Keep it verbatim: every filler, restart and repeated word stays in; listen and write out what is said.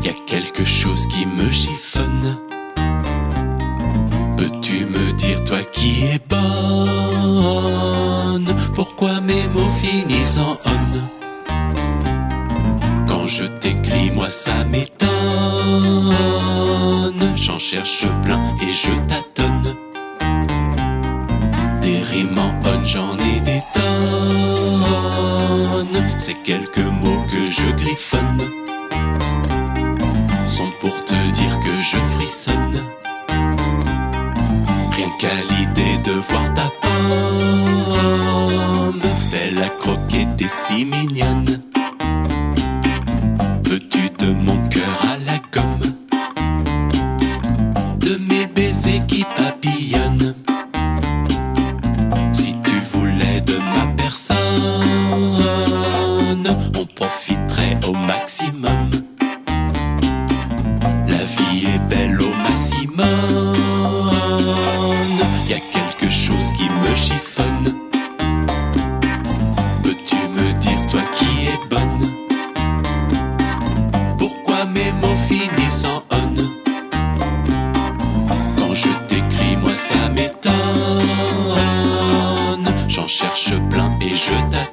Y a quelque chose qui me chiffonne. Peux-tu me dire, toi qui es bonne, pourquoi mes mots finissent en on? Quand je t'écris, moi ça m'étonne. J'en cherche plein et je tâtonne. Des rimes en on, j'en ai des tonnes. Ces quelques mots que je griffonne sont pour te dire que je frissonne. Rien qu'à l'idée de voir ta pomme, belle à croquer, t'es si mignonne. Veux-tu de mon cœur à la gomme, de mes baisers qui papillonnent? Si tu voulais de ma personne, on profiterait au maximum. La vie est belle au maximum. Y a quelque chose qui me chiffonne. Peux-tu me dire, toi qui es bonne, pourquoi mes mots finissent en on? Quand je t'écris, moi ça m'étonne. J'en cherche plein et je t'attends.